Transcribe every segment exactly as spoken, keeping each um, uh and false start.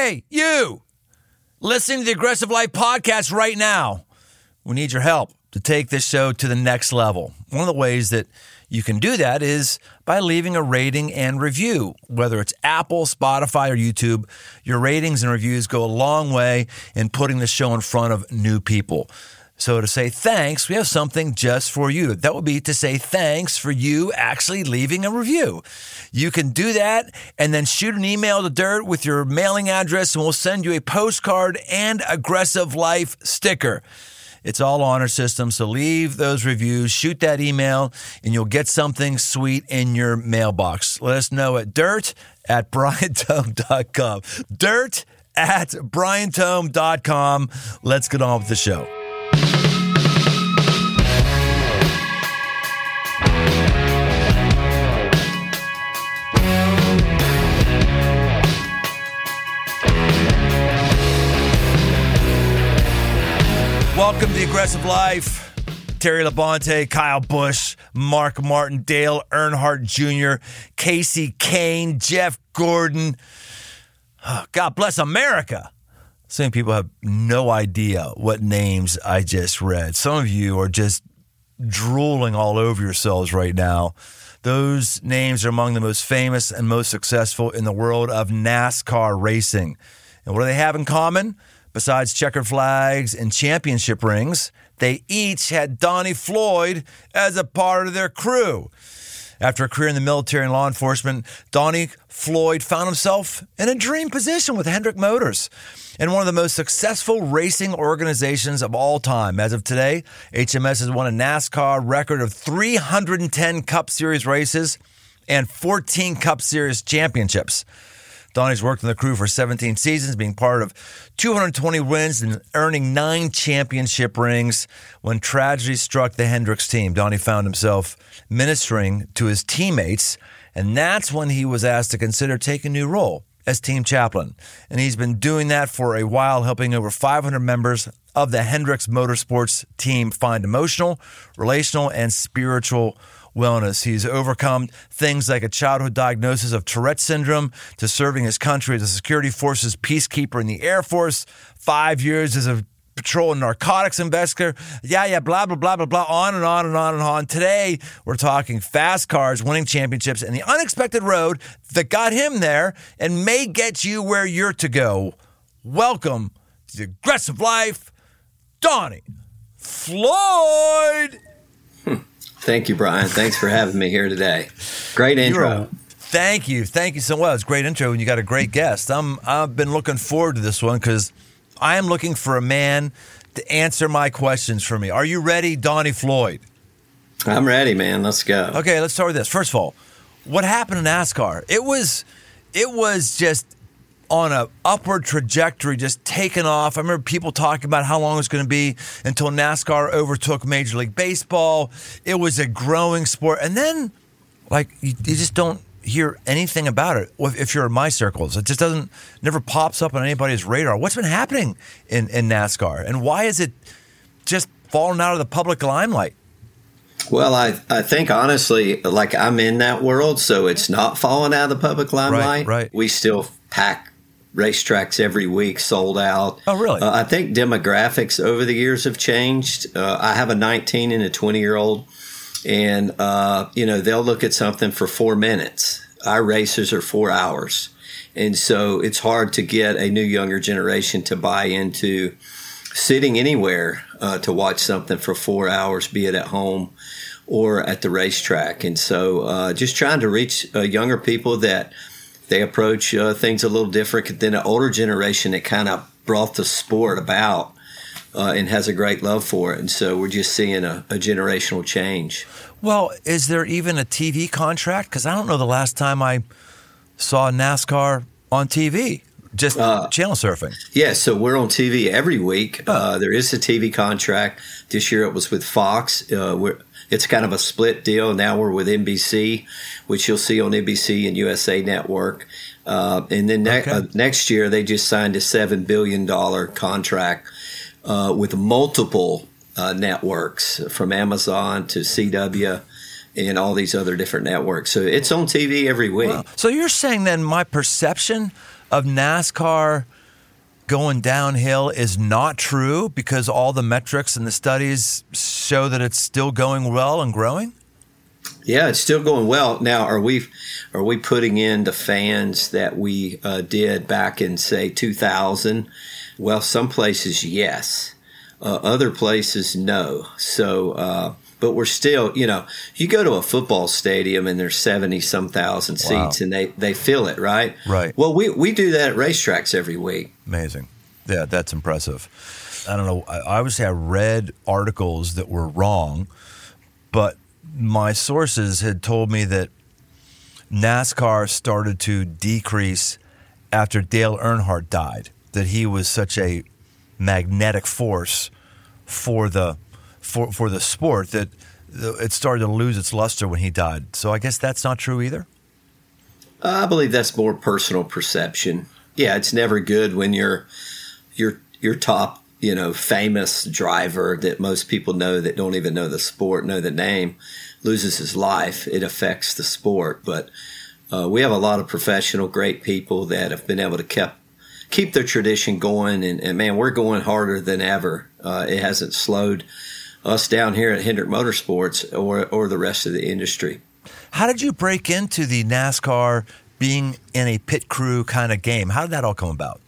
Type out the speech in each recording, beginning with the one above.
Hey, you, listening to the Aggressive Life podcast right now. We need your help to take this show to the next level. One of the ways that you can do that is by leaving a rating and review, whether it's Apple, Spotify, or YouTube. Your ratings and reviews go a long way in putting the show in front of new people. So to say thanks, we have something just for you. That would be to say thanks for you actually leaving a review. You can do that and then shoot an email to Dirt with your mailing address, and we'll send you a postcard and Aggressive Life sticker. It's all on our system, so leave those reviews, shoot that email, and you'll get something sweet in your mailbox. Let us know at dirt at brian tome dot com. Dirt at brian tome dot com. Let's get on with the show. Welcome to The Aggressive Life. Terry Labonte, Kyle Busch, Mark Martin, Dale Earnhardt Junior, Casey Kane, Jeff Gordon. Oh, God bless America. Some people have no idea what names I just read. Some of you are just drooling all over yourselves right now. Those names are among the most famous and most successful in the world of NASCAR racing. And what do they have in common? Besides checkered flags and championship rings, they each had Donnie Floyd as a part of their crew. After a career in the military and law enforcement, Donnie Floyd found himself in a dream position with Hendrick Motors and one of the most successful racing organizations of all time. As of today, H M S has won a NASCAR record of three hundred ten Cup Series races and fourteen Cup Series championships. Donnie's worked in the crew for seventeen seasons, being part of two hundred twenty wins and earning nine championship rings. When tragedy struck the Hendricks team, Donnie found himself ministering to his teammates, and that's when he was asked to consider taking a new role as team chaplain. And he's been doing that for a while, helping over five hundred members of the Hendricks Motorsports team find emotional, relational, and spiritual wellness. He's overcome things like a childhood diagnosis of Tourette syndrome to serving his country as a security forces peacekeeper in the Air Force, five years as a patrol and narcotics investigator. Yeah, yeah, blah, blah, blah, blah, blah, on and on and on and on. Today, we're talking fast cars, winning championships, and the unexpected road that got him there and may get you where you're to go. Welcome to The Aggressive Life, Donnie Floyd. Thank you, Brian. Thanks for having me here today. Great intro. A, thank you. Thank you so much. It's a great intro, and you got a great guest. I'm, I've been looking forward to this one because I am looking for a man to answer my questions for me. Are you ready, Donnie Floyd? I'm ready, man. Let's go. Okay, let's start with this. First of all, what happened in NASCAR? It was, it was just on a upward trajectory, just taking off. I remember people talking about how long it was going to be until NASCAR overtook Major League Baseball. It was a growing sport. And then, like, you, you just don't hear anything about it if you're in my circles. It just doesn't, never pops up on anybody's radar. What's been happening in, in NASCAR? And why is it just falling out of the public limelight? Well, I, I think, honestly, like, I'm in that world, so it's not falling out of the public limelight. Right, right. We still pack racetracks every week, sold out. Oh, really? Uh, I think demographics over the years have changed. Uh, I have a nineteen and a twenty year old, and uh, you know, they'll look at something for four minutes. Our races are four hours, and so it's hard to get a new younger generation to buy into sitting anywhere uh, to watch something for four hours, be it at home or at the racetrack. And so, uh, just trying to reach uh, younger people that they approach uh, things a little different than an older generation that kind of brought the sport about uh, and has a great love for it. And so we're just seeing a, a generational change. Well, is there even a T V contract? Because I don't know the last time I saw NASCAR on T V, just uh, channel surfing. Yeah, so we're on T V every week. Oh. Uh, there is a T V contract. This year it was with Fox. Uh, we're It's kind of a split deal. Now we're with N B C, which you'll see on N B C and U S A Network. Uh, and then ne- okay. uh, next year, they just signed a seven billion dollars contract uh, with multiple uh, networks, from Amazon to C W and all these other different networks. So it's on T V every week. Wow. So you're saying then my perception of NASCAR going downhill is not true because all the metrics and the studies show that it's still going well and growing? Yeah, it's still going well. Now, are we are we putting in the fans that we uh, did back in, say, two thousand? Well, some places, yes. Uh, other places, no. So, uh, but we're still, you know, you go to a football stadium and there's seventy-some thousand seats, wow, and they, they fill it, right? Right. Well, we, we do that at racetracks every week. Amazing. Yeah, that's impressive. I don't know. I obviously I read articles that were wrong, but my sources had told me that NASCAR started to decrease after Dale Earnhardt died, that he was such a magnetic force for the for for the sport that it started to lose its luster when he died. So I guess that's not true either? I believe that's more personal perception. Yeah, it's never good when you're your your top, you know, famous driver that most people know that don't even know the sport, know the name, loses his life. It affects the sport. But uh, we have a lot of professional, great people that have been able to keep keep their tradition going. And, and man, we're going harder than ever. Uh, it hasn't slowed us down here at Hendrick Motorsports or or the rest of the industry. How did you break into the NASCAR being in a pit crew kind of game? How did that all come about?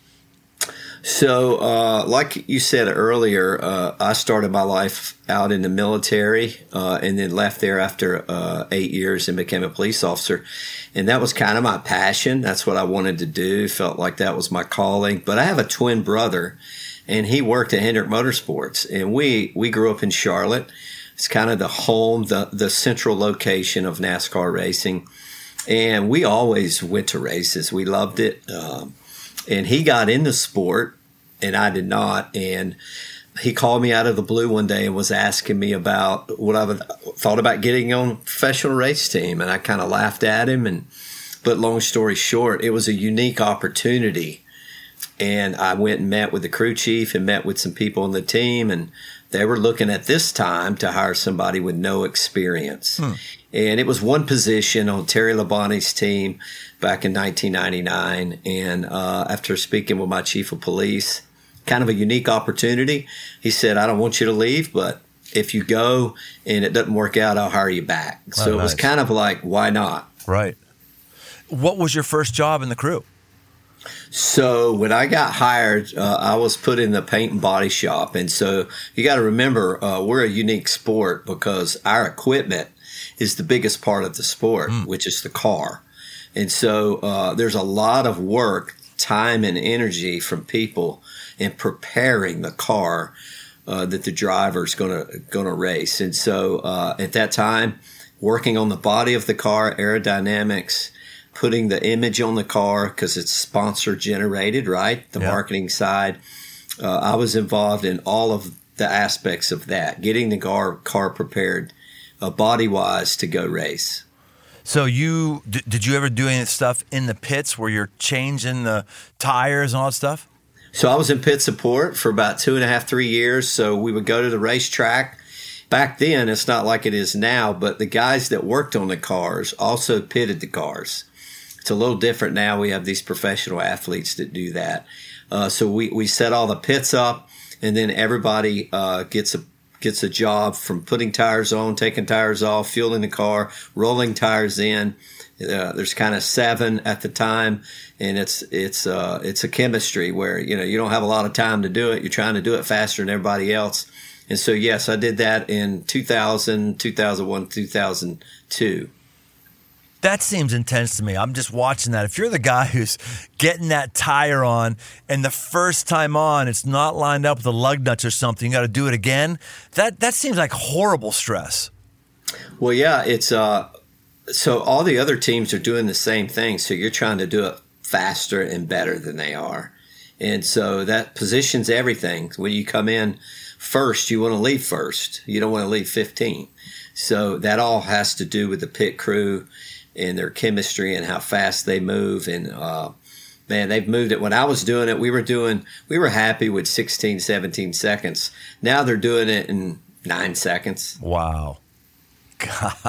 So, uh, like you said earlier, uh, I started my life out in the military uh, and then left there after uh, eight years and became a police officer. And that was kind of my passion. That's what I wanted to do. Felt like that was my calling. But I have a twin brother, and he worked at Hendrick Motorsports. And we, we grew up in Charlotte. It's kind of the home, the, the central location of NASCAR racing. And we always went to races. We loved it. Um, And he got in the sport, and I did not. And he called me out of the blue one day and was asking me about what I thought about getting on a professional race team. And I kind of laughed at him. And but long story short, it was a unique opportunity. And I went and met with the crew chief and met with some people on the team. And they were looking at this time to hire somebody with no experience. Hmm. And it was one position on Terry Labonte's team back in nineteen ninety-nine. And uh, after speaking with my chief of police, kind of a unique opportunity, he said, I don't want you to leave, but if you go and it doesn't work out, I'll hire you back. Oh, so nice. It was kind of like, why not? Right. What was your first job in the crew? So when I got hired, uh, I was put in the paint and body shop. And so you got to remember, uh, we're a unique sport because our equipment is the biggest part of the sport, mm. which is the car. And so uh, there's a lot of work, time, and energy from people in preparing the car uh, that the driver's going to going to race. And so uh, at that time, working on the body of the car, aerodynamics, putting the image on the car because it's sponsor generated, right? The yeah. marketing side. Uh, I was involved in all of the aspects of that, getting the car car prepared uh, body wise to go race. So you d- did you ever do any stuff in the pits where you're changing the tires and all that stuff? So I was in pit support for about two and a half, three years. So we would go to the racetrack. Back then, it's not like it is now, but the guys that worked on the cars also pitted the cars. It's a little different now. We have these professional athletes that do that. Uh, so we, we set all the pits up, and then everybody uh, gets a gets a job from putting tires on, taking tires off, fueling the car, rolling tires in. Uh, there's kind of seven at the time, and it's it's uh, it's a chemistry where you know you don't have a lot of time to do it. You're trying to do it faster than everybody else. And so yes, I did that in two thousand, two thousand one, two thousand two. That seems intense to me. I'm just watching that. If you're the guy who's getting that tire on and the first time on, it's not lined up with the lug nuts or something, you got to do it again. That that seems like horrible stress. Well, yeah, it's uh, so all the other teams are doing the same thing. So you're trying to do it faster and better than they are. And so that positions everything. When you come in first, you want to leave first. You don't want to leave fifteen. So that all has to do with the pit crew and their chemistry and how fast they move. And, uh, man, they've moved it. When I was doing it, we were doing, we were happy with sixteen, seventeen seconds. Now they're doing it in nine seconds. Wow.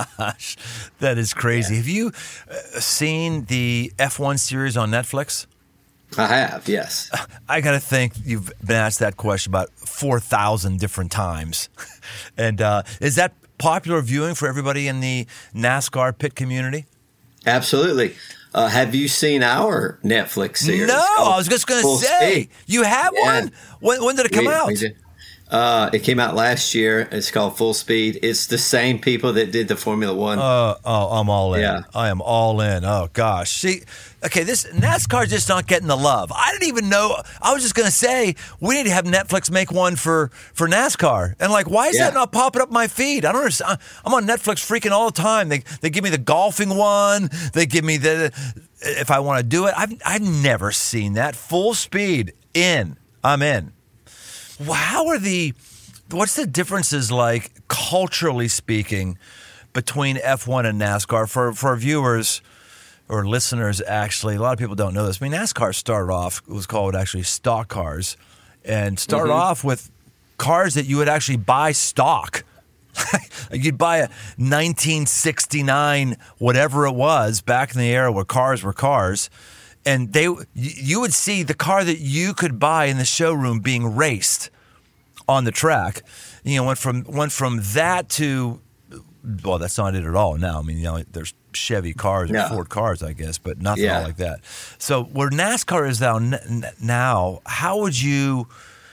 Gosh, that is crazy. Yeah. Have you uh, seen the F one series on Netflix? I have, yes. I got to think you've been asked that question about four thousand different times. And uh, is that popular viewing for everybody in the NASCAR pit community? Absolutely. Uh, have you seen our Netflix series? No, I was just going to say. Speed. You have Yeah. one? When, when did it come We- out? we did. Uh, it came out last year. It's called Full Speed. It's the same people that did the Formula One. Uh, oh, I'm all in. Yeah. I am all in. Oh, gosh. See, okay, this NASCAR's just not getting the love. I didn't even know. I was just going to say, we need to have Netflix make one for, for NASCAR. And, like, why is Yeah. that not popping up my feed? I don't understand. I'm on Netflix freaking all the time. They they give me the golfing one. They give me the, if I want to do it. I've, I've never seen that. Full Speed. In. I'm in. Well, how are the, what's the differences like, culturally speaking, between F one and NASCAR? For for our viewers or listeners, actually, a lot of people don't know this. I mean, NASCAR started off, it was called actually stock cars, and started Mm-hmm. off with cars that you would actually buy stock. You'd buy a nineteen sixty-nine, whatever it was, back in the era where cars were cars. And they, you would see the car that you could buy in the showroom being raced on the track. You know, went from went from that to, well, that's not it at all now. I mean, you know, there's Chevy cars No. and Ford cars, I guess, but nothing Yeah. all like that. So where NASCAR is now, now, how would you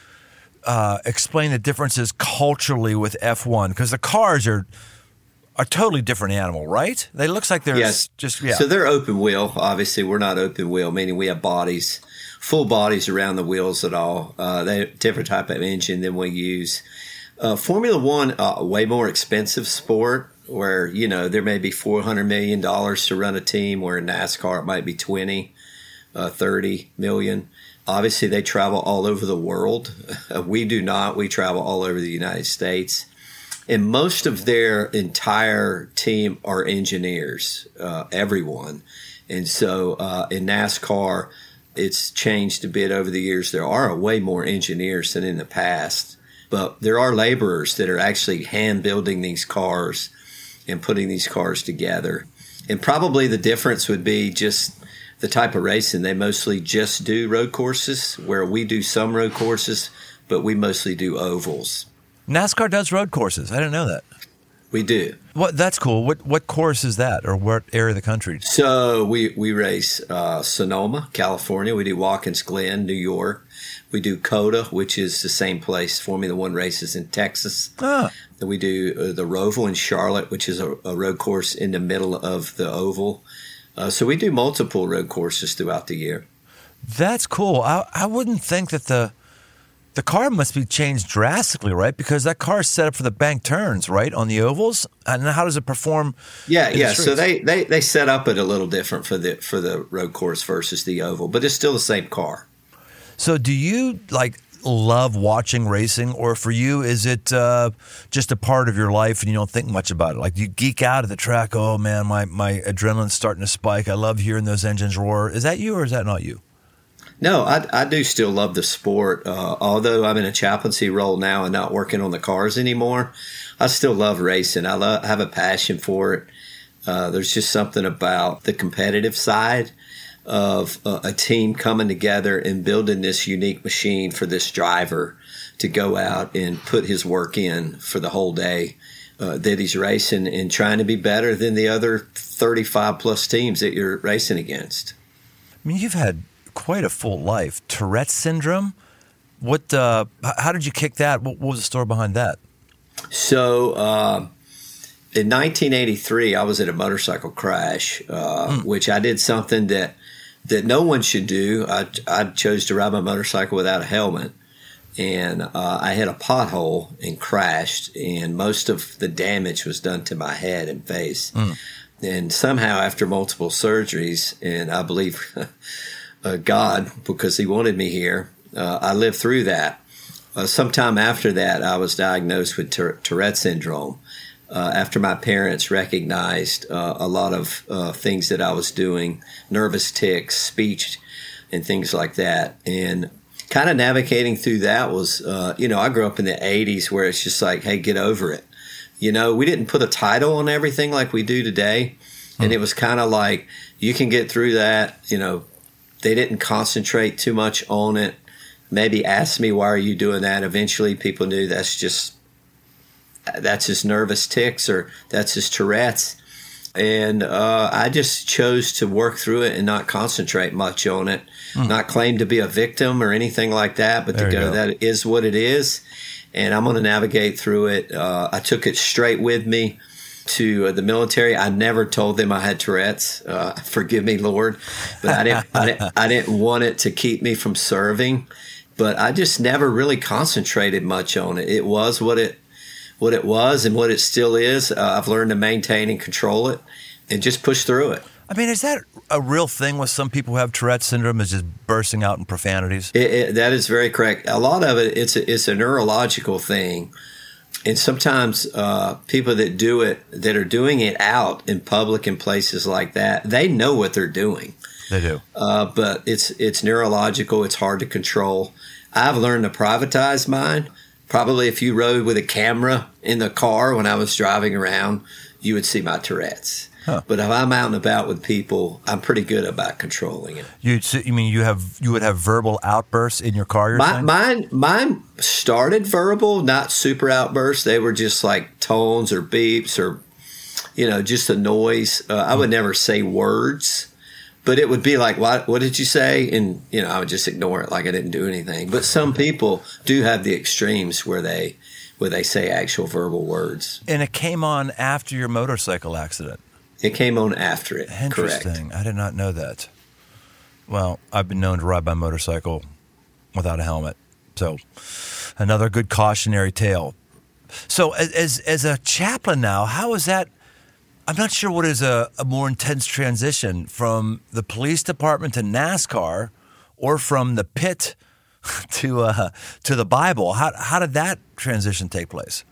uh, explain the differences culturally with F one? Because the cars are a totally different animal, right? They looks like they're Yes. just yeah. So they're open wheel. Obviously, we're not open wheel, meaning we have bodies, full bodies around the wheels at all. Uh, they're a different type of engine than we use. Uh, Formula One, uh, way more expensive sport where, you know, there may be four hundred million dollars to run a team, where in NASCAR it might be twenty, uh, thirty million. Obviously, they travel all over the world. We do not. We travel all over the United States. And most of their entire team are engineers, uh, everyone. And so uh, in NASCAR, it's changed a bit over the years. There are way more engineers than in the past, but there are laborers that are actually hand building these cars and putting these cars together. And probably the difference would be just the type of racing. They mostly just do road courses, where we do some road courses, but we mostly do ovals. NASCAR does road courses. I didn't know that. We do. What that's cool. What what course is that, or what area of the country? So we, we race uh, Sonoma, California. We do Watkins Glen, New York. We do COTA, which is the same place Formula One races in Texas. Ah. And we do uh, the Roval in Charlotte, which is a, a road course in the middle of the oval. Uh, so we do multiple road courses throughout the year. That's cool. I I wouldn't think that the the car must be changed drastically, right? Because that car is set up for the bank turns, right, on the ovals. And how does it perform? Yeah, in the yeah. So streets? they, they, they set up it a little different for the for the road course versus the oval, but it's still the same car. So do you like love watching racing, or for you is it uh, just a part of your life and you don't think much about it? Like, do you geek out at the track? Oh man, my my adrenaline's starting to spike. I love hearing those engines roar. Is that you, or is that not you? No, I, I do still love the sport. Uh, although I'm in a chaplaincy role now and not working on the cars anymore, I still love racing. I love, have a passion for it. Uh, there's just something about the competitive side of uh, a team coming together and building this unique machine for this driver to go out and put his work in for the whole day uh, that he's racing, and trying to be better than the other thirty-five plus teams that you're racing against. I mean, you've had quite a full life. Tourette's syndrome. What? Uh, how did you kick that? What, what was the story behind that? So uh, in nineteen eighty-three, I was at a motorcycle crash, uh, mm. which I did something that that no one should do. I, I chose to ride my motorcycle without a helmet, and uh, I hit a pothole and crashed, and most of the damage was done to my head and face. Mm. And somehow, after multiple surgeries, and I believe uh, God, because He wanted me here, uh, I lived through that. Uh, sometime after that, I was diagnosed with Tour- Tourette syndrome uh, after my parents recognized uh, a lot of uh, things that I was doing, nervous tics, speech, and things like that. And kind of navigating through that was, uh, you know, I grew up in the eighties where it's just like, hey, get over it. You know, we didn't put a title on everything like we do today. And it was kind of like, you can get through that, you know, they didn't concentrate too much on it. Maybe ask me, why are you doing that? Eventually people knew that's just, that's his nervous tics, or that's his Tourette's. And uh, I just chose to work through it and not concentrate much on it, mm. not claim to be a victim or anything like that, but there to go, go, that is what it is. And I'm going to navigate through it. Uh, I took it straight with me to uh, the military. I never told them I had Tourette's. Uh, forgive me, Lord. But I didn't, I didn't, I didn't want it to keep me from serving. But I just never really concentrated much on it. It was what it what it was and what it still is. Uh, I've learned to maintain and control it and just push through it. I mean, is that a real thing with some people who have Tourette's syndrome, is just bursting out in profanities? It, it, that is very correct. A lot of it, it's a, it's a neurological thing. And sometimes uh, people that do it, that are doing it out in public in places like that, they know what they're doing. They do. Uh, but it's it's neurological. It's hard to control. I've learned to privatize mine. Probably if you rode with a camera in the car when I was driving around, you would see my Tourette's. Huh. But if I'm out and about with people, I'm pretty good about controlling it. You, you mean you have you would have verbal outbursts in your car? You're My, saying? Mine, mine started verbal, not super outbursts. They were just like tones or beeps or, you know, just a noise. Uh, I would never say words. But it would be like, what, what did you say? And, you know, I would just ignore it like I didn't do anything. But some people do have the extremes where they where they say actual verbal words. And it came on after your motorcycle accident. It came on after it, Interesting. Correct. I did not know that. Well, I've been known to ride my motorcycle without a helmet. So another good cautionary tale. So as as a chaplain now, how is that? I'm not sure what is a, a more intense transition from the police department to NASCAR, or from the pit to uh, to the Bible. How how did that transition take place?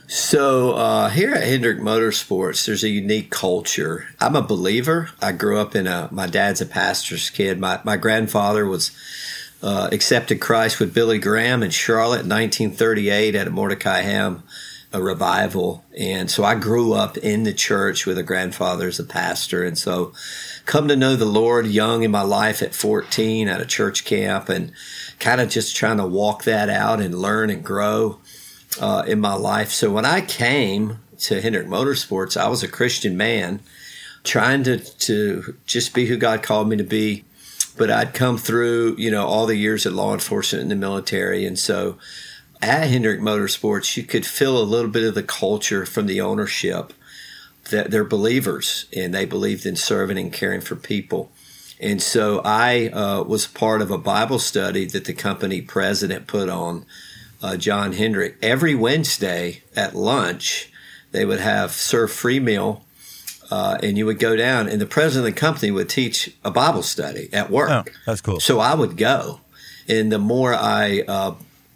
So uh, here at Hendrick Motorsports, there's a unique culture. I'm a believer. I grew up in a. My dad's a pastor's kid. My my grandfather was uh, accepted Christ with Billy Graham in Charlotte in nineteen thirty-eight at a Mordecai Ham a revival. And so I grew up in the church with a grandfather as a pastor. And so come to know the Lord young in my life at fourteen at a church camp, and kind of just trying to walk that out and learn and grow uh, in my life. So when I came to Hendrick Motorsports, I was a Christian man trying to, to just be who God called me to be. But I'd come through, you know, all the years at law enforcement and the military. And so at Hendrick Motorsports, you could feel a little bit of the culture from the ownership, that they're believers and they believed in serving and caring for people. And so I uh, was part of a Bible study that the company president put on, uh, John Hendrick. Every Wednesday at lunch, they would have serve free meal, uh, and you would go down, and the president of the company would teach a Bible study at work. Oh, that's cool. So I would go. And the more I uh,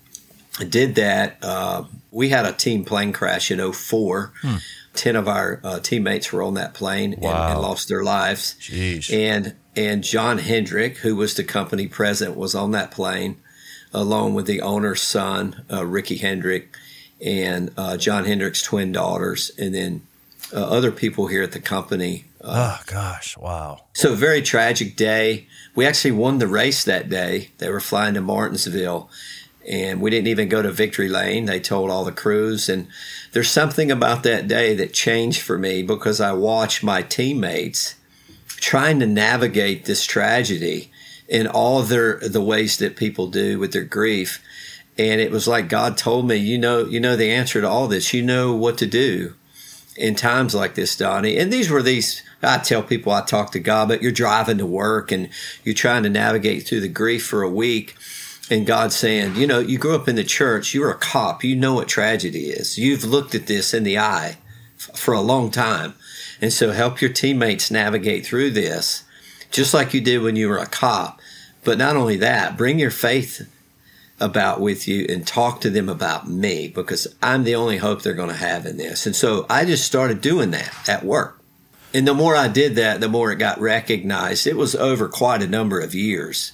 did that, uh, we had a team plane crash in oh four. Hmm. Ten of our uh, teammates were on that plane wow. and, and lost their lives. Jeez. And and John Hendrick, who was the company president, was on that plane, along with the owner's son, uh, Ricky Hendrick, and uh, John Hendrick's twin daughters, and then uh, other people here at the company. Uh, oh, gosh. Wow. So a very tragic day. We actually won the race that day. They were flying to Martinsville, and we didn't even go to victory lane. They told all the crews. And there's something about that day that changed for me, because I watched my teammates trying to navigate this tragedy in all of their the ways that people do with their grief. And it was like God told me, you know, you know the answer to all this. You know what to do in times like this, Donnie. And these were these, I tell people I talk to God, but you're driving to work and you're trying to navigate through the grief for a week. And God's saying, you know, you grew up in the church. You're a cop. You know what tragedy is. You've looked at this in the eye f- for a long time. And so help your teammates navigate through this, just like you did when you were a cop. But not only that, bring your faith about with you and talk to them about me, because I'm the only hope they're going to have in this. And so I just started doing that at work. And the more I did that, the more it got recognized. It was over quite a number of years.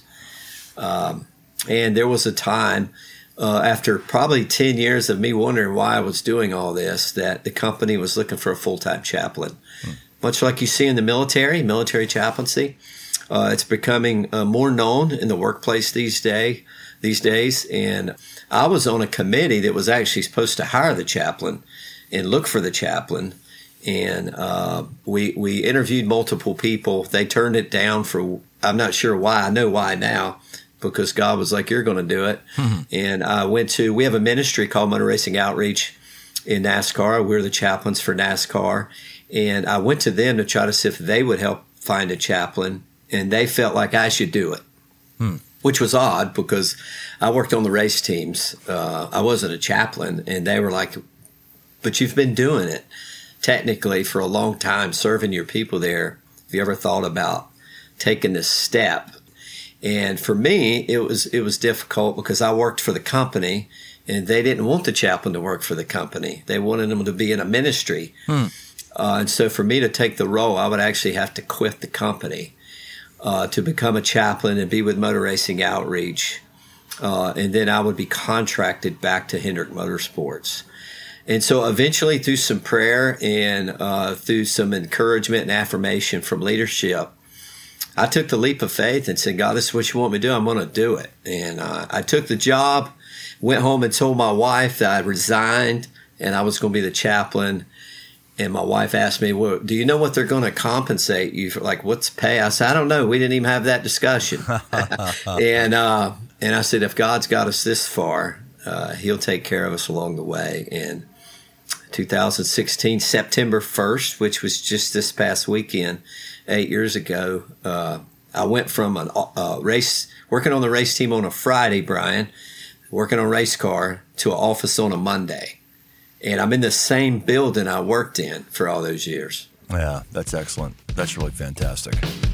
Um, And there was a time uh, after probably ten years of me wondering why I was doing all this, that the company was looking for a full-time chaplain. Hmm. Much like you see in the military, military chaplaincy, Uh, it's becoming uh, more known in the workplace these day these days. And I was on a committee that was actually supposed to hire the chaplain and look for the chaplain. And uh, we we interviewed multiple people. They turned it down for, I'm not sure why. I know why now, because God was like, you're going to do it. Mm-hmm. And I went to, we have a ministry called Motor Racing Outreach in NASCAR. We're the chaplains for NASCAR. And I went to them to try to see if they would help find a chaplain. And they felt like I should do it, hmm. which was odd because I worked on the race teams. Uh, I wasn't a chaplain. And they were like, but you've been doing it technically for a long time, serving your people there. Have you ever thought about taking this step? And for me, it was it was difficult because I worked for the company, and they didn't want the chaplain to work for the company. They wanted him to be in a ministry. Hmm. Uh, and so for me to take the role, I would actually have to quit the company uh, to become a chaplain and be with Motor Racing Outreach. Uh, and then I would be contracted back to Hendrick Motorsports. And so eventually, through some prayer and uh, through some encouragement and affirmation from leadership, I took the leap of faith and said, God, this is what you want me to do. I'm going to do it. And uh, I took the job, went home and told my wife that I resigned and I was going to be the chaplain. And my wife asked me, well, do you know what they're going to compensate you for? Like, what's pay? I said, I don't know. We didn't even have that discussion. and uh, and I said, if God's got us this far, uh, he'll take care of us along the way. And two thousand sixteen, September first, which was just this past weekend, eight years ago, uh, I went from a uh, race, working on the race team on a Friday, Brian, working on a race car, to an office on a Monday. And I'm in the same building I worked in for all those years. Yeah, that's excellent. That's really fantastic.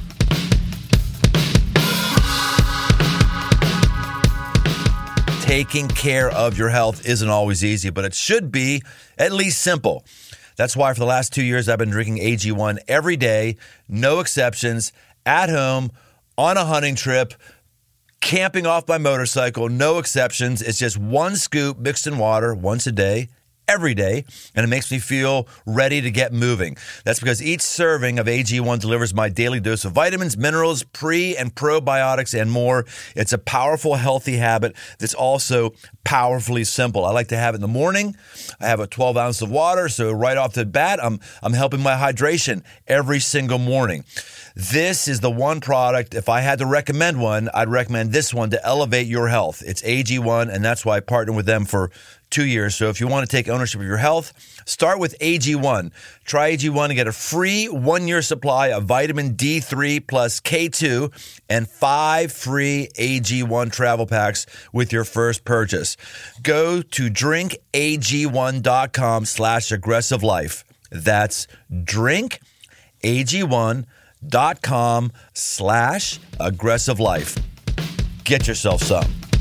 Taking care of your health isn't always easy, but it should be at least simple. That's why for the last two years, I've been drinking A G one every day, no exceptions, at home, on a hunting trip, camping off my motorcycle, no exceptions. It's just one scoop mixed in water once a day, every day, and it makes me feel ready to get moving. That's because each serving of A G one delivers my daily dose of vitamins, minerals, pre- and probiotics, and more. It's a powerful, healthy habit that's also powerfully simple. I like to have it in the morning. I have a twelve ounce of water, so right off the bat, I'm I'm helping my hydration every single morning. This is the one product, if I had to recommend one, I'd recommend this one to elevate your health. It's A G one, and that's why I partnered with them for two years. So if you want to take ownership of your health, start with A G one. Try A G one and get a free one-year supply of vitamin D three plus K two and five free A G one travel packs with your first purchase. Go to drink A G one dot com slash aggressive life. That's drink A G one dot com slash aggressive life. Get yourself some.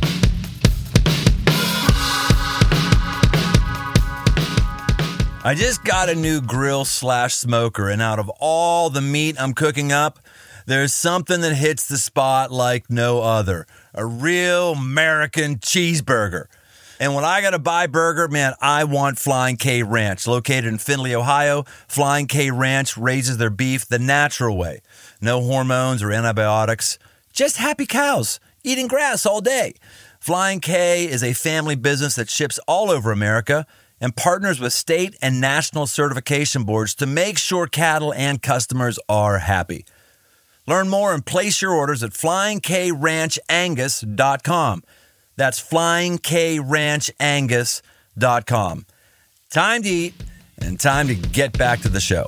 I just got a new grill slash smoker, and out of all the meat I'm cooking up, there's something that hits the spot like no other. A real American cheeseburger. And when I got to buy burger, man, I want Flying K Ranch. Located in Findlay, Ohio, Flying K Ranch raises their beef the natural way. No hormones or antibiotics, just happy cows eating grass all day. Flying K is a family business that ships all over America and partners with state and national certification boards to make sure cattle and customers are happy. Learn more and place your orders at flying k ranch angus dot com. That's flying k ranch angus dot com. Time to eat and time to get back to the show.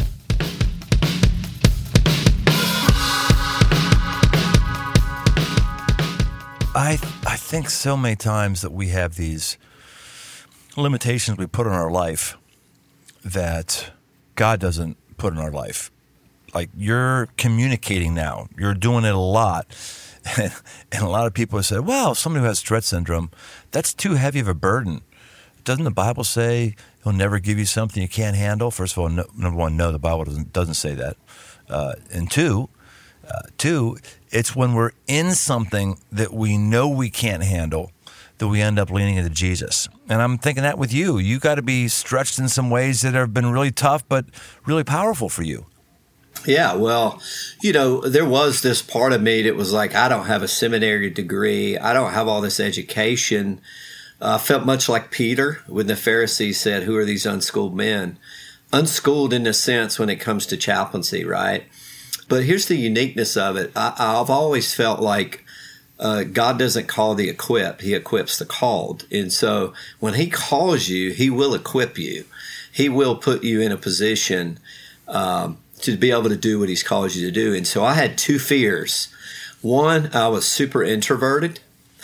I I think so many times that we have these limitations we put on our life that God doesn't put in our life. Like, you're communicating now. You're doing it a lot. And, and a lot of people have said, well, somebody who has Tourette syndrome, that's too heavy of a burden. Doesn't the Bible say he'll never give you something you can't handle? First of all, no, number one, no, the Bible doesn't doesn't say that. Uh, and two, uh, two, it's when we're in something that we know we can't handle that we end up leaning into Jesus. And I'm thinking that with you. You got to be stretched in some ways that have been really tough, but really powerful for you. Yeah, well, you know, there was this part of me that was like, I don't have a seminary degree. I don't have all this education. I uh, felt much like Peter when the Pharisees said, who are these unschooled men? Unschooled in a sense when it comes to chaplaincy, right? But here's the uniqueness of it. I, I've always felt like uh, God doesn't call the equipped. He equips the called. And so when he calls you, he will equip you. He will put you in a position um, to be able to do what he's called you to do. And so I had two fears. One, I was super introverted.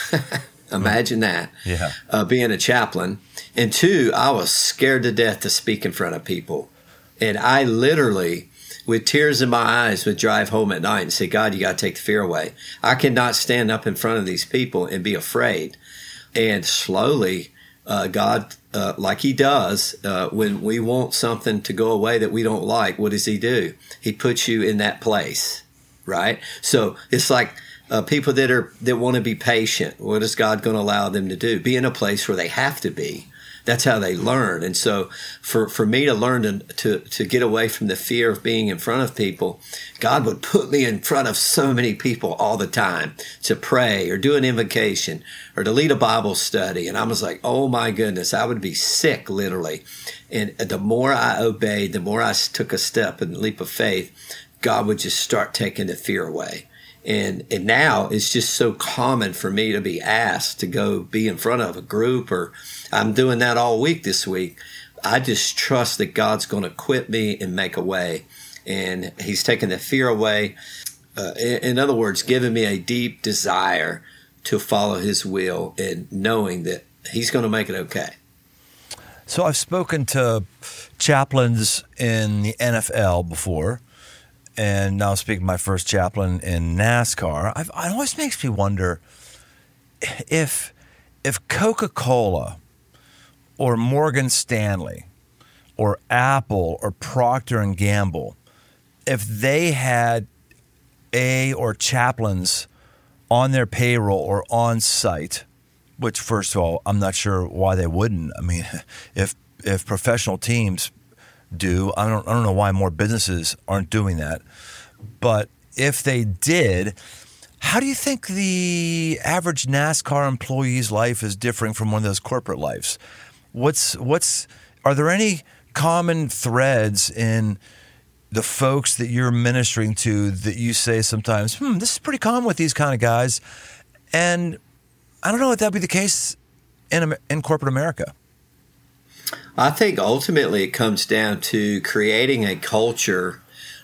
Imagine that. Yeah. Uh, being a chaplain. And two, I was scared to death to speak in front of people. And I literally, with tears in my eyes, would drive home at night and say, God, you got to take the fear away. I cannot stand up in front of these people and be afraid. And slowly, uh, God, uh, like he does, uh, when we want something to go away that we don't like, what does he do? He puts you in that place, right? So it's like, Uh, people that are that want to be patient, what is God going to allow them to do? Be in a place where they have to be. That's how they learn. And so for, for me to learn to, to, to get away from the fear of being in front of people, God would put me in front of so many people all the time to pray or do an invocation or to lead a Bible study. And I was like, oh my goodness, I would be sick literally. And the more I obeyed, the more I took a step in the leap of faith, God would just start taking the fear away. And and now it's just so common for me to be asked to go be in front of a group, or I'm doing that all week this week. I just trust that God's going to equip me and make a way. And he's taken the fear away. Uh, in, in other words, giving me a deep desire to follow his will and knowing that he's going to make it okay. So I've spoken to chaplains in the N F L before. And now speaking my first chaplain in NASCAR, I've, it always makes me wonder if if Coca-Cola or Morgan Stanley or Apple or Procter and Gamble, if they had a or chaplains on their payroll or on site, which first of all, I'm not sure why they wouldn't. I mean, if if professional teams do. I don't I don't know why more businesses aren't doing that. But if they did, how do you think the average NASCAR employee's life is differing from one of those corporate lives? What's what's are there any common threads in the folks that you're ministering to that you say sometimes, hmm, this is pretty common with these kind of guys? And I don't know if that'd be the case in in corporate America. I think ultimately it comes down to creating a culture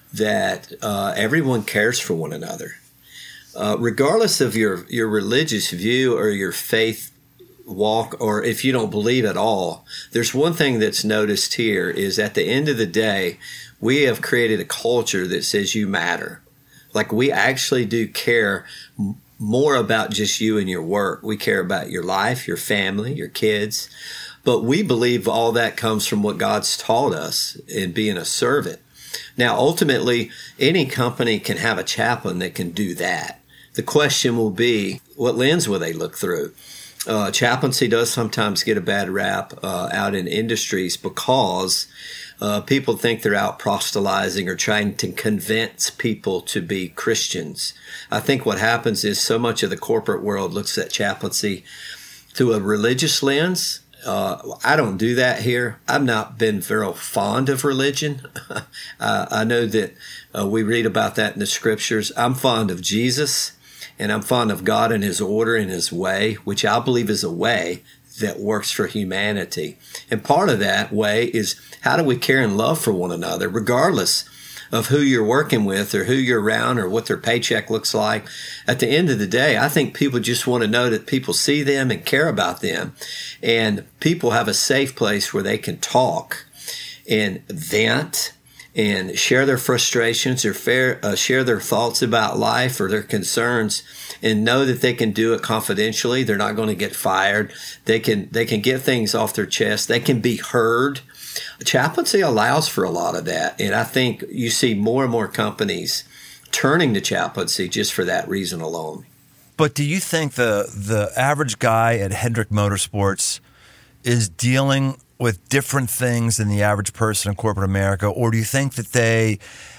that uh, everyone cares for one another. Uh, regardless of your, your religious view or your faith walk, or if you don't believe at all, there's one thing that's noticed here is at the end of the day, we have created a culture that says you matter. Like we actually do care m- more about just you and your work. We care about your life, your family, your kids. But we believe all that comes from what God's taught us in being a servant. Now, ultimately, any company can have a chaplain that can do that. The question will be, what lens will they look through? Uh, chaplaincy does sometimes get a bad rap uh, out in industries because uh, people think they're out proselytizing or trying to convince people to be Christians. I think what happens is so much of the corporate world looks at chaplaincy through a religious lens. Uh, I don't do that here. I've not been very fond of religion. uh, I know that uh, we read about that in the scriptures. I'm fond of Jesus, and I'm fond of God and his order and his way, which I believe is a way that works for humanity. And part of that way is how do we care and love for one another, regardless of who you're working with or who you're around or what their paycheck looks like. At the end of the day, I think people just want to know that people see them and care about them. And people have a safe place where they can talk and vent and share their frustrations or fair, uh, share their thoughts about life or their concerns and know that they can do it confidentially. They're not going to get fired. They can, they can get things off their chest. They can be heard. Chaplaincy allows for a lot of that. And I think you see more and more companies turning to chaplaincy just for that reason alone. But do you think the the average guy at Hendrick Motorsports is dealing with different things than the average person in corporate America? Or do you think that they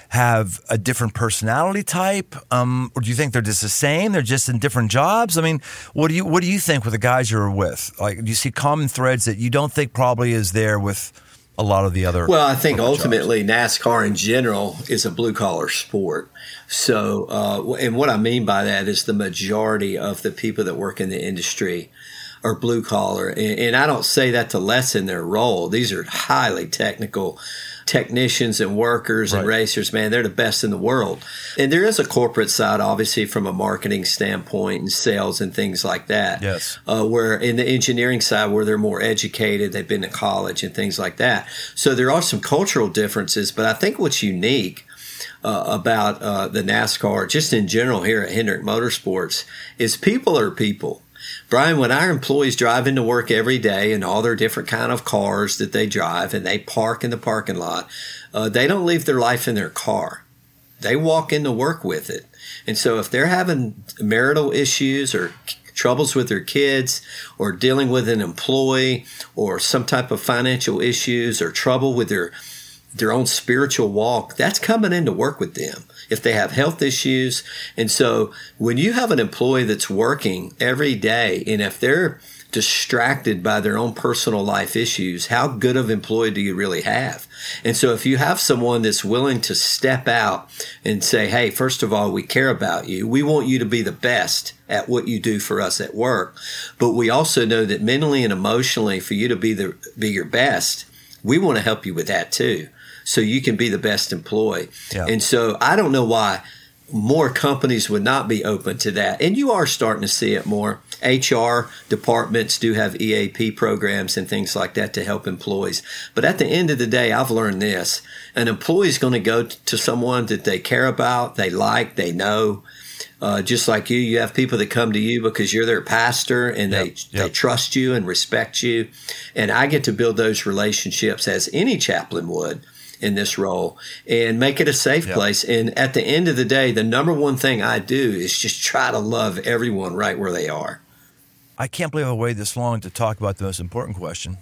have a different personality type? Um, or do you think they're just the same? They're just in different jobs? I mean, what do you what do you think with the guys you're with? Like, do you see common threads that you don't think probably is there with a lot of the other? Well, I think ultimately jobs? NASCAR in general is a blue collar sport. So, uh, and what I mean by that is the majority of the people that work in the industry are blue collar. And, and I don't say that to lessen their role. These are highly technical technicians and workers and right. racers, man. They're the best in the world. And there is a corporate side, obviously, from a marketing standpoint and sales and things like that. Yes. Uh, where in the engineering side, where they're more educated, they've been to college and things like that. So there are some cultural differences, but I think what's unique uh, about uh, the NASCAR, just in general here at Hendrick Motorsports, is people are people. Brian, when our employees drive into work every day in all their different kind of cars that they drive and they park in the parking lot, uh, they don't leave their life in their car. They walk into work with it. And so if they're having marital issues or troubles with their kids or dealing with an employee or some type of financial issues or trouble with their their own spiritual walk, that's coming into work with them. If they have health issues. And so when you have an employee that's working every day, and if they're distracted by their own personal life issues, how good of employee do you really have? And so if you have someone that's willing to step out and say, hey, first of all, we care about you. We want you to be the best at what you do for us at work. But we also know that mentally and emotionally, for you to be the be your best, we want to help you with that too, so you can be the best employee. Yeah. And so I don't know why more companies would not be open to that. And you are starting to see it more. H R departments do have E A P programs and things like that to help employees. But at the end of the day, I've learned this. An employee is going to go to someone that they care about, they like, they know. Uh, just like you, you have people that come to you because you're their pastor and yep, they, yep. they trust you and respect you. And I get to build those relationships as any chaplain would in this role and make it a safe yep. place. And at the end of the day, the number one thing I do is just try to love everyone right where they are. I can't believe I waited this long to talk about the most important question.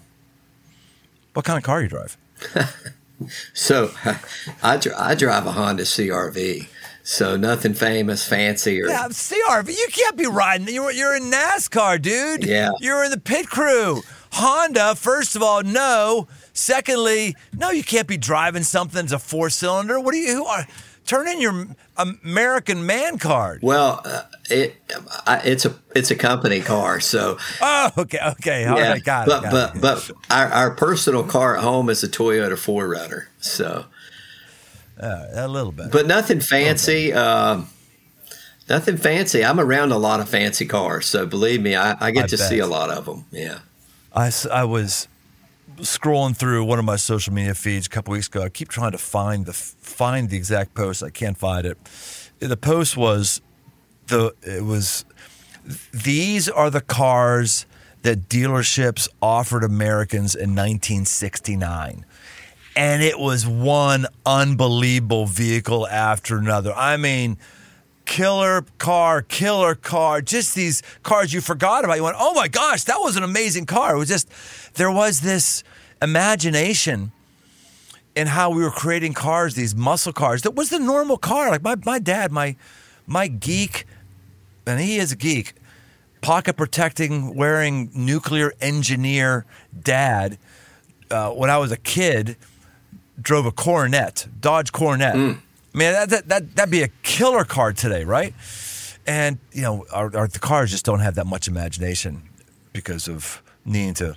What kind of car you drive? So I, dr- I drive a Honda C R V. So nothing famous, fancy. Or yeah, C R V. You can't be riding. You're, you're in NASCAR, dude. Yeah. You're in the pit crew. Honda, first of all, no. Secondly, no, you can't be driving something that's a four-cylinder. What do you who are? Turn in your American man card. Well, uh, it I, it's a it's a company car, so. Oh, okay, okay, all yeah, right, got but, it. But Got but it. but our, our personal car at home is a Toyota four runner, so. Uh, a little bit, but nothing fancy. Um, nothing fancy. I'm around a lot of fancy cars, so believe me, I, I get I to bet. see a lot of them. Yeah. I, I was scrolling through one of my social media feeds a couple weeks ago. I keep trying to find the find the exact post. I can't find it. The post was the it was these are the cars that dealerships offered Americans in nineteen sixty-nine. And it was one unbelievable vehicle after another. I mean, killer car, killer car, just these cars you forgot about. You went, oh my gosh, that was an amazing car. It was just, there was this imagination in how we were creating cars, these muscle cars. That was the normal car. Like my, my dad, my, my geek, and he is a geek, pocket protecting, wearing nuclear engineer dad, uh, when I was a kid, drove a Coronet, Dodge Coronet. Mm. Man, that, that, that, that'd be a killer car today, right? And, you know, our, our, the cars just don't have that much imagination because of needing to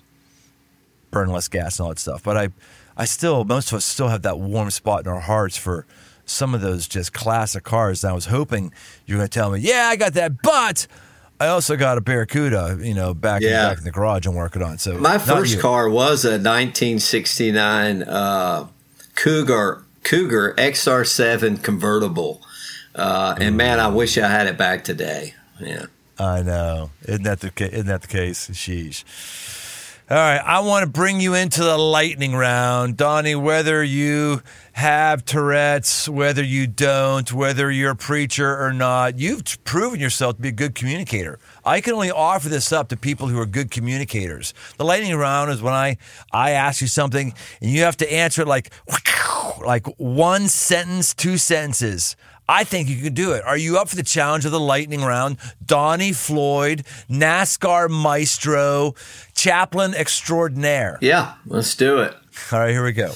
burn less gas and all that stuff. But I, I still, most of us still have that warm spot in our hearts for some of those just classic cars. And I was hoping you were going to tell me, yeah, I got that, but I also got a Barracuda, you know, back, yeah. in, back in the garage I'm working on. So my first car was a nineteen sixty-nine uh, Cougar Cougar X R seven convertible, uh, and man, I wish I had it back today. Yeah, I know. Isn't that the isn't that the case? Sheesh. All right, I want to bring you into the lightning round. Donnie, whether you have Tourette's, whether you don't, whether you're a preacher or not, you've proven yourself to be a good communicator. I can only offer this up to people who are good communicators. The lightning round is when I, I ask you something and you have to answer it like, like one sentence, two sentences. I think you can do it. Are you up for the challenge of the lightning round? Donnie Floyd, NASCAR maestro, chaplain extraordinaire. Yeah, let's do it. All right, here we go.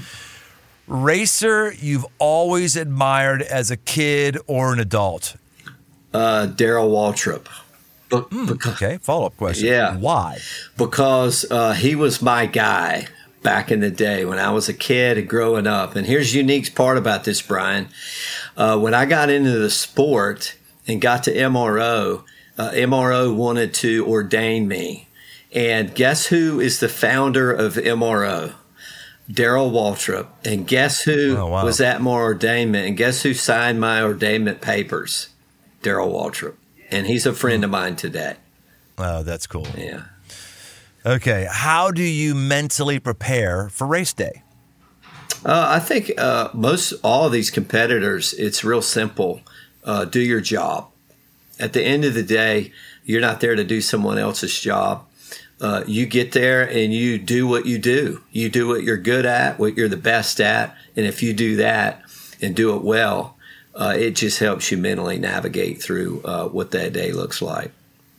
Racer you've always admired as a kid or an adult? Uh, Darrell Waltrip. But, mm, okay, follow-up question. Yeah. Why? Because uh, he was my guy back in the day when I was a kid and growing up. And here's the unique part about this, Brian. Uh, when I got into the sport and got to M R O, uh, M R O wanted to ordain me. And guess who is the founder of M R O? Darrell Waltrip. And guess who oh, wow. was at my ordainment? And guess who signed my ordainment papers? Darrell Waltrip. And he's a friend of mine today. Oh, that's cool. Yeah. Okay. How do you mentally prepare for race day? Uh, I think uh, most all of these competitors, it's real simple. Uh, do your job. At the end of the day, you're not there to do someone else's job. Uh, you get there and you do what you do. You do what you're good at, what you're the best at. And if you do that and do it well, uh, it just helps you mentally navigate through uh, what that day looks like.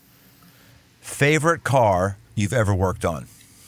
Favorite car you've ever worked on?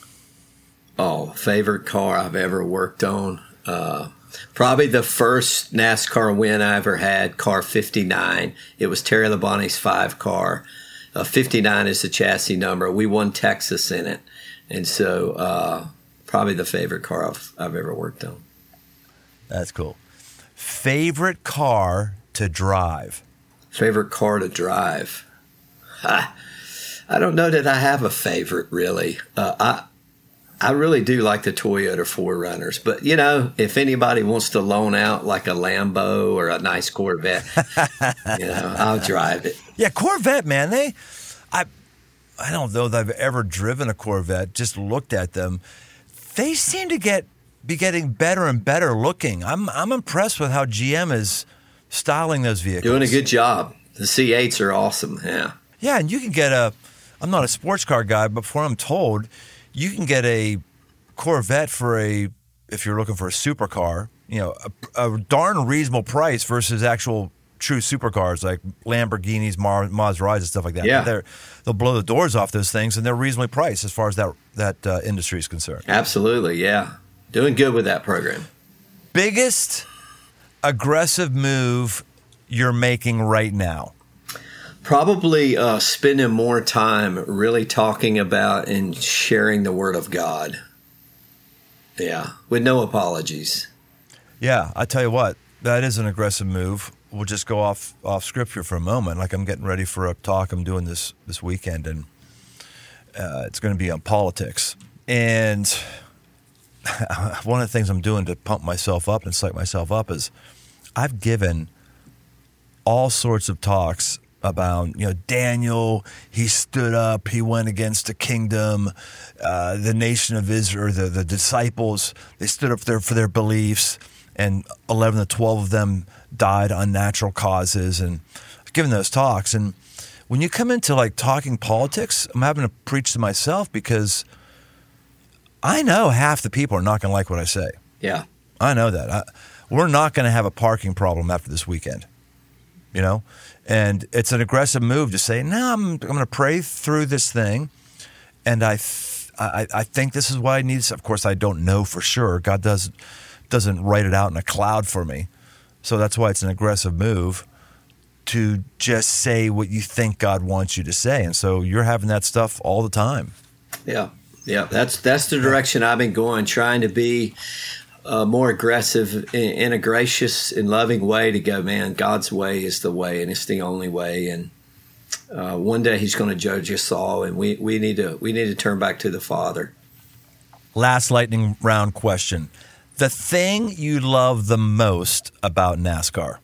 Oh, favorite car I've ever worked on? Uh, probably the first NASCAR win I ever had, car fifty-nine. It was Terry Labonte's five car. Uh, fifty-nine is the chassis number. We won Texas in it. And so uh, probably the favorite car I've, I've ever worked on. That's cool. Favorite car to drive? Favorite car to drive? I, I don't know that I have a favorite, really. Uh, I I really do like the Toyota four runners, but you know, if anybody wants to loan out like a Lambo or a nice Corvette, you know, I'll drive it. Yeah, Corvette, man. They, I, I don't know that I've ever driven a Corvette. Just looked at them. They seem to get be getting better and better looking. I'm I'm impressed with how G M is styling those vehicles. Doing a good job. The C eights are awesome. Yeah. Yeah, and you can get a. I'm not a sports car guy, but from what I'm told, you can get a Corvette for a, if you're looking for a supercar, you know, a, a darn reasonable price versus actual true supercars like Lamborghinis, Mar- Maseratis, and stuff like that. Yeah. They're, they'll blow the doors off those things, and they're reasonably priced as far as that that uh, industry is concerned. Absolutely, yeah. Doing good with that program. Biggest aggressive move you're making right now? Probably uh, spending more time really talking about and sharing the Word of God. Yeah, with no apologies. Yeah, I tell you what, that is an aggressive move. We'll just go off off scripture for a moment. Like I'm getting ready for a talk I'm doing this this weekend, and uh, it's going to be on politics. And one of the things I'm doing to pump myself up and psych myself up is I've given all sorts of talks about, you know, Daniel, he stood up, he went against the kingdom, uh, the nation of Israel, the, the disciples, they stood up there for their beliefs, and eleven to twelve of them died on natural causes, and giving those talks. And when you come into like talking politics, I'm having to preach to myself because I know half the people are not going to like what I say. Yeah. I know that. I, we're not going to have a parking problem after this weekend, you know? And it's an aggressive move to say, no, I'm, I'm going to pray through this thing, and I, th- I I think this is what I need. Of course, I don't know for sure. God does, doesn't write it out in a cloud for me. So that's why it's an aggressive move to just say what you think God wants you to say. And so you're having that stuff all the time. Yeah. Yeah. That's, that's the direction I've been going, trying to be Uh, more aggressive in, in a gracious and loving way to go, man, God's way is the way, and it's the only way. And uh, one day he's going to judge us all, and we, we need to we need to turn back to the Father. Last lightning round question. The thing you love the most about NASCAR?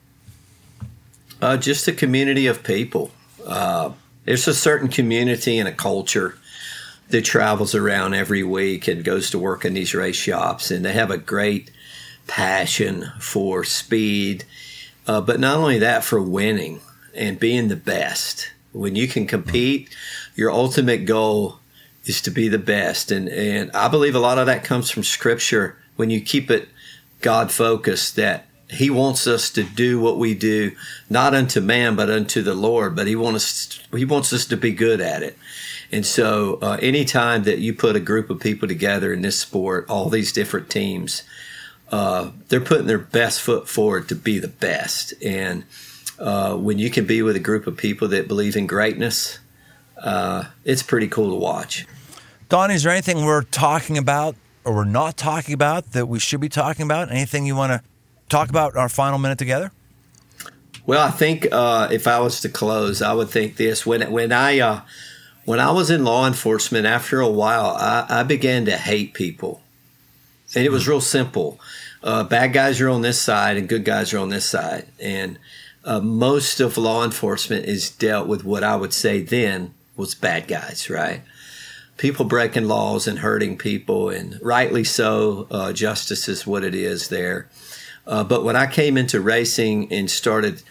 Uh, just a community of people. Uh, there's a certain community and a culture that travels around every week and goes to work in these race shops, and they have a great passion for speed, uh, but not only that, for winning and being the best. When you can compete, your ultimate goal is to be the best. And, and I believe a lot of that comes from Scripture when you keep it God-focused, that He wants us to do what we do, not unto man, but unto the Lord. But He wants us, He wants us to be good at it. And so uh, anytime that you put a group of people together in this sport, all these different teams, uh, they're putting their best foot forward to be the best. And uh, when you can be with a group of people that believe in greatness, uh, it's pretty cool to watch. Donnie, is there anything we're talking about or we're not talking about that we should be talking about? Anything you want to talk about in our final minute together? Well, I think uh, if I was to close, I would think this. When when I uh, when I was in law enforcement, after a while, I, I began to hate people. And it was real simple. Uh, bad guys are on this side and good guys are on this side. And uh, most of law enforcement is dealt with what I would say then was bad guys, right? People breaking laws and hurting people, and rightly so. Uh, justice is what it is there. Uh, but when I came into racing and started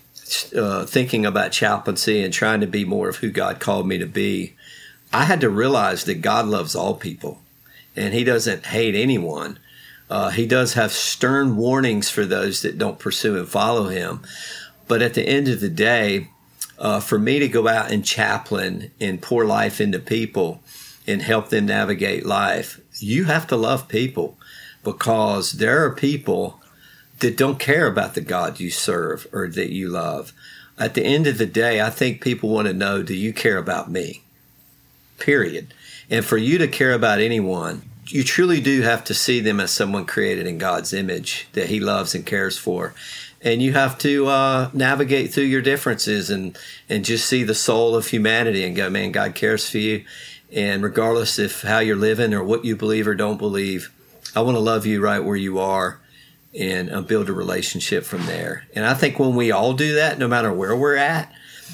uh, thinking about chaplaincy and trying to be more of who God called me to be, I had to realize that God loves all people, and He doesn't hate anyone. Uh, he does have stern warnings for those that don't pursue and follow Him. But at the end of the day, uh, for me to go out and chaplain and pour life into people and help them navigate life, you have to love people, because there are people that don't care about the God you serve or that you love. At the end of the day, I think people want to know, do you care about me? Period. And for you to care about anyone, you truly do have to see them as someone created in God's image that He loves and cares for. And you have to uh, navigate through your differences and, and just see the soul of humanity and go, man, God cares for you. And regardless of how you're living or what you believe or don't believe, I want to love you right where you are and uh, build a relationship from there. And I think when we all do that, no matter where we're at,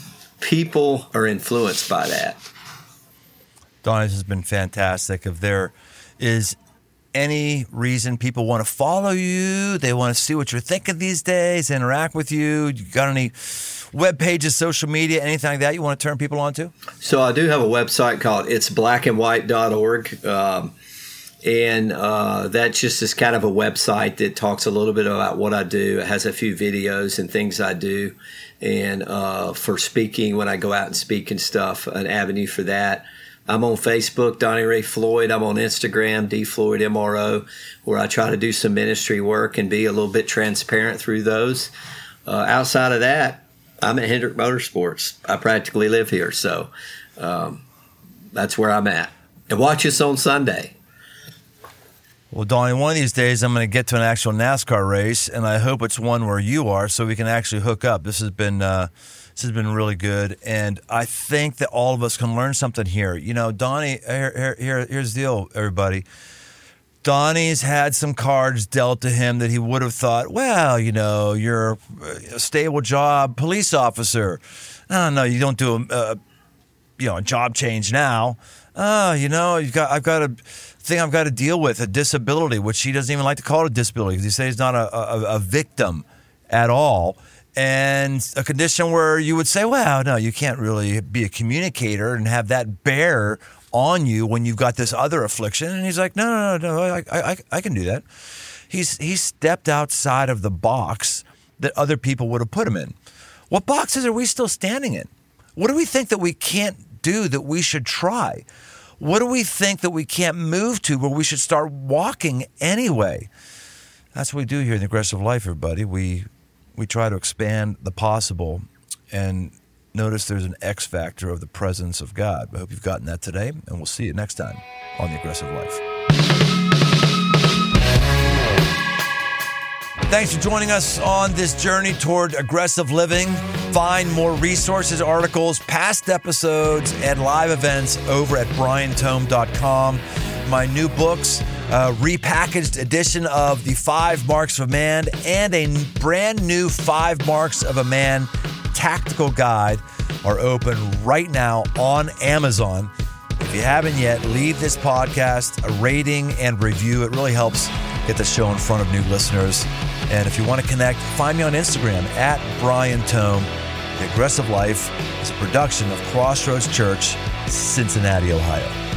people are influenced by that. Donnie, this has been fantastic. If there is any reason people want to follow you, they want to see what you're thinking these days, interact with you, you got any web pages, social media, anything like that you want to turn people on to? So I do have a website called its black and white dot org. Um, and uh, that just is kind of a website that talks a little bit about what I do. It has a few videos and things I do. And uh, for speaking, when I go out and speak and stuff, an avenue for that. I'm on Facebook, Donnie Ray Floyd. I'm on Instagram, D Floyd M R O, where I try to do some ministry work and be a little bit transparent through those. Uh, outside of that, I'm at Hendrick Motorsports. I practically live here, so um, that's where I'm at. And watch us on Sunday. Well, Donnie, one of these days I'm going to get to an actual NASCAR race, and I hope it's one where you are, so we can actually hook up. This has been uh, this has been really good, and I think that all of us can learn something here. You know, Donnie, here, here, here, here's the deal, everybody. Donnie's had some cards dealt to him that he would have thought, well, you know, you're a stable job police officer. I don't know, you don't do a, a you know a job change now. Oh, you know, you've got I've got a thing I've got to deal with, a disability, which he doesn't even like to call it a disability because he says he's not a, a, a victim at all. And a condition where you would say, well, no, you can't really be a communicator and have that bear on you when you've got this other affliction. And he's like, no, no, no, no, I, I, I can do that. He's he stepped outside of the box that other people would have put him in. What boxes are we still standing in? What do we think that we can't do that we should try? What do we think that we can't move to where we should start walking anyway? That's what we do here in the Aggressive Life, everybody. We we try to expand the possible and notice there's an X factor of the presence of God. I hope you've gotten that today, and we'll see you next time on The Aggressive Life. Thanks for joining us on this journey toward aggressive living. Find more resources, articles, past episodes, and live events over at brian tome dot com. My new books, a repackaged edition of The Five Marks of a Man and a brand new Five Marks of a Man tactical guide are open right now on Amazon. If you haven't yet, leave this podcast a rating and review. It really helps get the show in front of new listeners. And if you want to connect, find me on Instagram at Brian Tome. The Aggressive Life is a production of Crossroads Church, Cincinnati, Ohio.